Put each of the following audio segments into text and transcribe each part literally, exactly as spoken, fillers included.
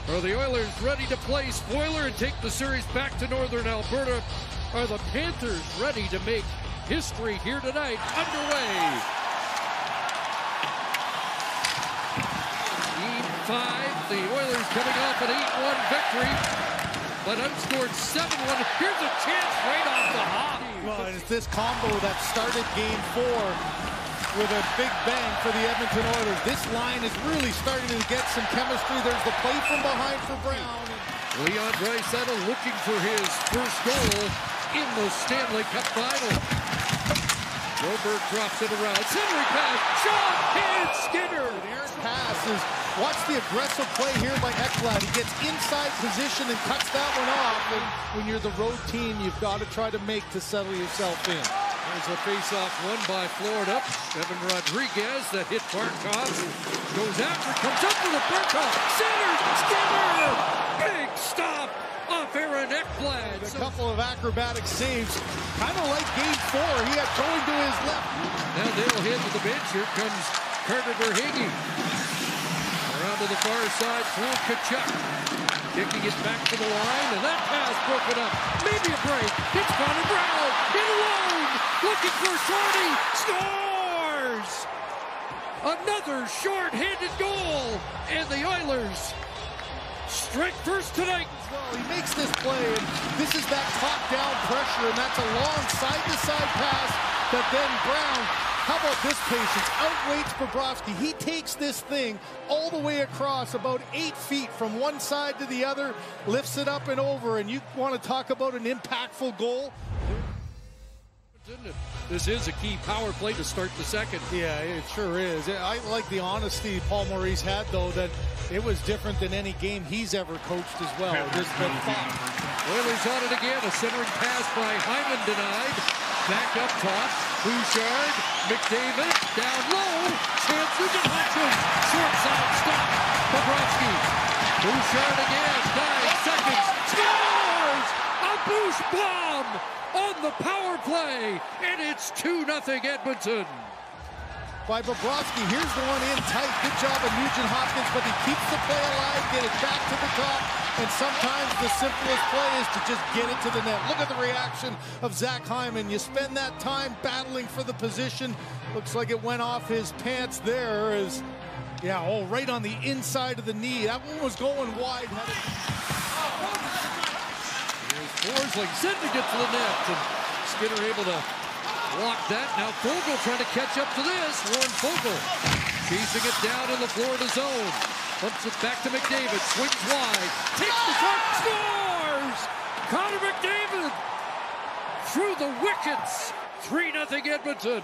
Are the Oilers ready to play spoiler and take the series back to Northern Alberta? Are the Panthers ready to make history here tonight? Underway. Game five, the Oilers coming off an eight one victory, but unscored seven one. Here's a chance right off the hop. Well, it's this combo that started game four with a big bang for the Edmonton Oilers. This line is really starting to get some chemistry. There's the play from behind for Brown. Leon Draisaitl looking for his first goal in the Stanley Cup Final. Broberg drops it around. Centering pass. Shot. And Skinner. Aaron pass is, watch the aggressive play here by Ekblad. He gets inside position and cuts that one off. And when you're the road team, you've got to try to make to settle yourself in. There's a face-off won by Florida. Evan Rodriguez that hit Barkov. Goes after, comes up with a Barkov. Center, Skinner! Big stop off Aaron Ekblad. A couple of acrobatic saves, kind of like game four. He had going to his left. Now they'll head to the bench. Here comes Carter Verhaeghe. Around to the far side for Tkachuk. Kicking it back to the line, and that pass broken up. Maybe a break. It's Connor Brown. In alone. Looking for Shorty. Scores! Another short-handed goal. And the Oilers strike first tonight. Well, he makes this play, and this is that top-down pressure, and that's a long side-to-side pass that then Brown, how about this patience, outweights Bobrovsky. He takes this thing all the way across, about eight feet from one side to the other, lifts it up and over, and you want to talk about an impactful goal? This is a key power play to start the second. Yeah, it sure is. I like the honesty Paul Maurice had, though, that it was different than any game he's ever coached as well. This been fun. Oilers on it again. A centering pass by Hyman denied. Back up top. Bouchard, McDavid, down low. Chance Nugent Hopkins. Short side stop. Bobrovsky. Bouchard again. Nine seconds. Scores! A Bouch bomb on the power play. And it's two nothing Edmonton. By Bobrovsky, here's the one in tight. Good job of Nugent Hopkins, but he keeps the play alive, get it back to the top, and sometimes the simplest play is to just get it to the net. Look at the reaction of Zach Hyman. You spend that time battling for the position. Looks like it went off his pants there. Is, yeah, oh, right on the inside of the knee. That one was going wide. Here's Forsling sending it to the net, and Skinner able to block that. Now Fogle trying to catch up to this. Warren Fogle chasing it down in the Florida zone. Pumps it back to McDavid. Swings wide. Takes the shot. Scores! Connor McDavid through the wickets. three nothing Edmonton.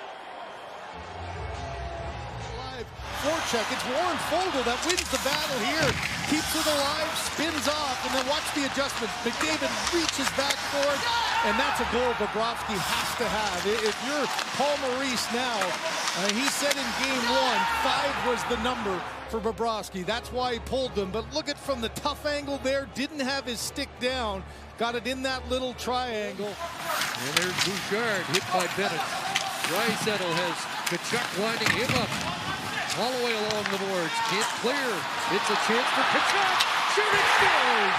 Forecheck. It's Warren Fogle that wins the battle here. Keeps it alive, spins off, and then watch the adjustments. McDavid reaches back for it, and that's a goal Bobrovsky has to have. If you're Paul Maurice now, uh, he said in game one, five was the number for Bobrovsky. That's why he pulled them. But look at from the tough angle there, didn't have his stick down. Got it in that little triangle. And there's Bouchard hit by Bennett. Draisaitl has Tkachuk winding him up. Holloway along the boards, can't clear. It's a chance for Tkachuk. Shooting scores!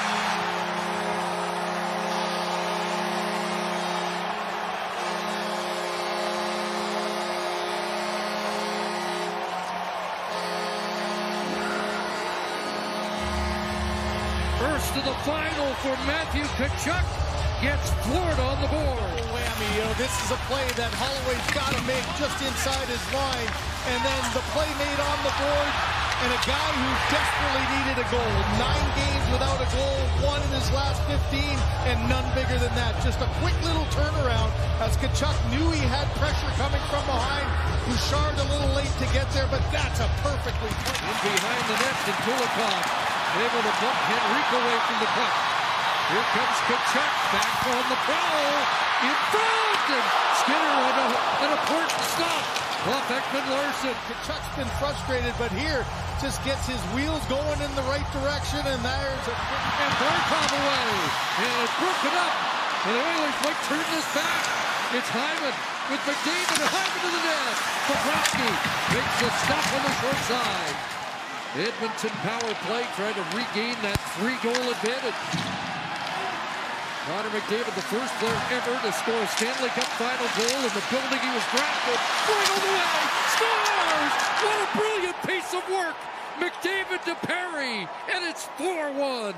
First to the final for Matthew Tkachuk. Gets Florida on the board. Whammy, you know, this is a play that Holloway's got to make just inside his line. And then the play made on the board, and a guy who desperately needed a goal. Nine games without a goal, one in his last fifteen, and none bigger than that. Just a quick little turnaround as Tkachuk knew he had pressure coming from behind. Bouchard a little late to get there, but that's a perfectly... In behind the net, and Kulikov able to bump Henrique away from the puck. Here comes Tkachuk, back on the prowl, in front, and Skinner on a, an important stop. Off Ekman-Larsson. Tkachuk's been frustrated, but here just gets his wheels going in the right direction, and there's a... And Barkov away, and it's broken up, and the Oilers might turn this back. It's Hyman with McDavid, and Hyman to the net. Bobrovsky makes the stop on the short side. Edmonton power play trying to regain that three-goal advantage. Connor McDavid, the first player ever to score a Stanley Cup final goal in the building he was drafted. Going all the way, scores! What a brilliant piece of work! McDavid to Perry, and it's four one.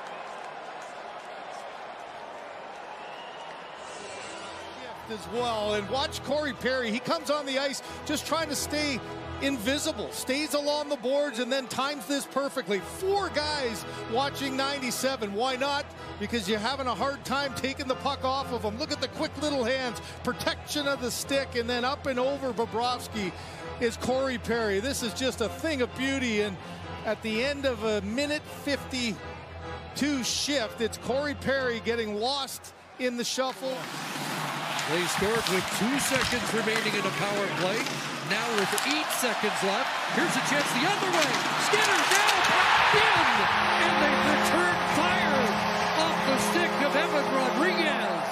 As well, and watch Corey Perry. He comes on the ice just trying to stay invisible, stays along the boards, and then times this perfectly. Four guys watching ninety-seven. Why not? Because you're having a hard time taking the puck off of them. Look at the quick little hands, protection of the stick, and then up and over Bobrovsky is Corey Perry. This is just a thing of beauty, and at the end of a minute fifty-two shift, it's Corey Perry getting lost in the shuffle. They scored with two seconds remaining in a power play. Now with eight seconds left, here's a chance the other way. Skinner down, in, and they return fire off the stick of Evan Rodriguez.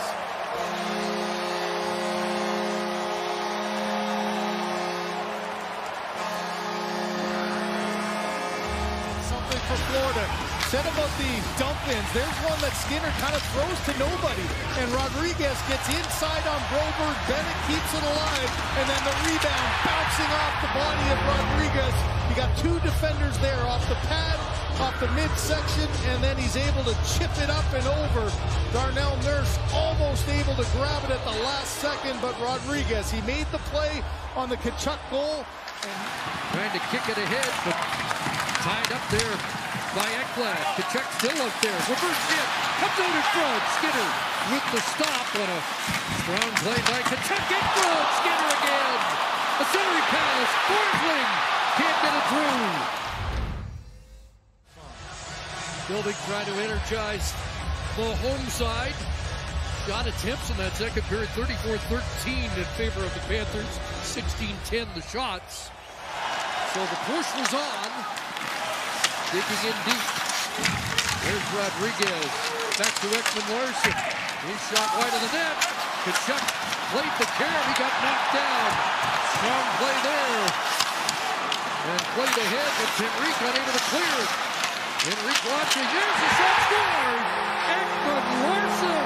Something for Florida. Said about the dump-ins, there's one that Skinner kind of throws to nobody, and Rodriguez gets inside on Broberg. Bennett keeps it alive, and then the rebound bouncing off the body of Rodriguez. You got two defenders there off the pad, off the midsection, and then he's able to chip it up and over. Darnell Nurse almost able to grab it at the last second, but Rodriguez, he made the play on the Tkachuk goal. And trying to kick it ahead, but tied up there by Ekblad. Tkachuk still up there. Reverse hit. Comes out in front. Skinner with the stop on a strong play by Tkachuk. In front. Skinner again. A centering pass. Forsling can't get it through. Building trying to energize the home side. Shot attempts in that second period. thirty-four thirteen in favor of the Panthers. sixteen ten the shots. So the push was on. Digging in deep. There's Rodriguez. Back to Ekman-Larsson. His shot wide of the net. Tkachuk played the care. He got knocked down. Strong play there. And played ahead, but Henrique unable to clear it. Henrique watching. There's the shot scored. Ekman-Larsson.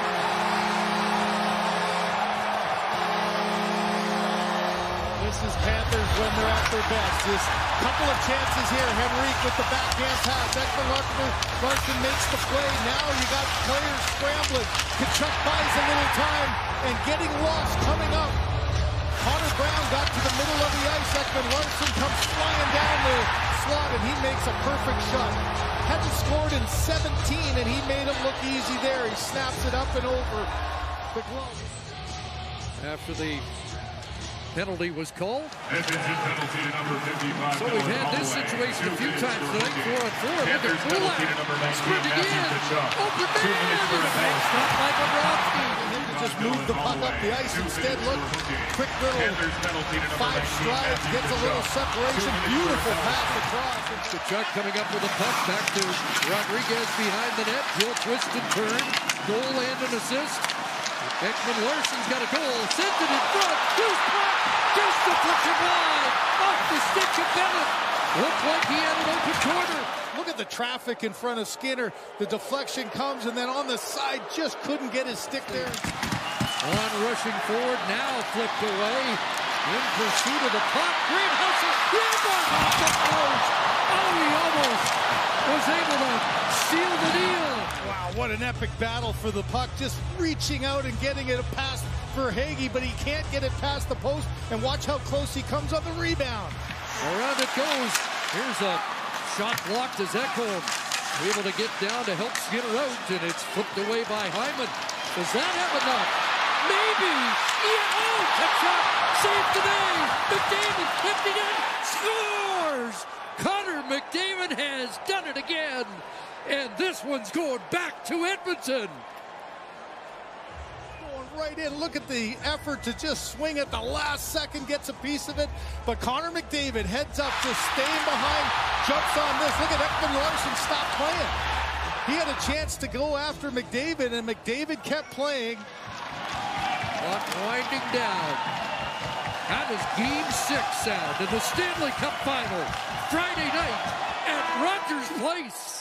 This is Panthers when they're at their best. Just a couple of chances here. Henrique with the backhand pass. Ekman-Larsson makes the play. Now you got players scrambling. Tkachuk buys a little time and getting lost coming up. Connor Brown got to the middle of the ice. Ekman-Larsson comes flying down the slot and he makes a perfect shot. Hadn't scored in seventeen and he made it look easy there. He snaps it up and over the glove. After the penalty was called. Penalty number fifty-five. So we've had this situation a few times tonight, four on four. Look at Kulak, sprinting in, open man, and stopped by Bobrovsky. Just moved the puck up the ice instead. Look, quick little five strides, gets a little separation. Beautiful pass across. Tkachuk coming up with a puck, back to Rodriguez behind the net. He'll twist and turn, goal and an assist. Ekman-Larsson's got a goal, sends it in front, goose puck, just deflection wide, off the stick of Bennett. Looked like he had an open corner. Look at the traffic in front of Skinner. The deflection comes, and then on the side, just couldn't get his stick there. On rushing forward, now flipped away, in pursuit of the puck. Great hustle, rebound off the post. Oh, he almost was able to seal the deal. Wow, what an epic battle for the puck. Just reaching out and getting it past Verhaeghe, but he can't get it past the post. And watch how close he comes on the rebound. Around it goes. Here's a shot blocked as Ekholm able to get down to help Skinner out, and it's flipped away by Hyman. Does that have enough? Maybe. Yeah, oh, Tkachuk saved the day. McDavid lifting it, scores. Connor McDavid has done it again. And this one's going back to Edmonton. Going right in. Look at the effort to just swing at the last second, gets a piece of it. But Connor McDavid heads up, just staying behind, jumps on this. Look at Ekman-Larsson stop playing. He had a chance to go after McDavid, and McDavid kept playing. Clock winding down. How does Game six sound in the Stanley Cup Final? Friday night at Rogers Place.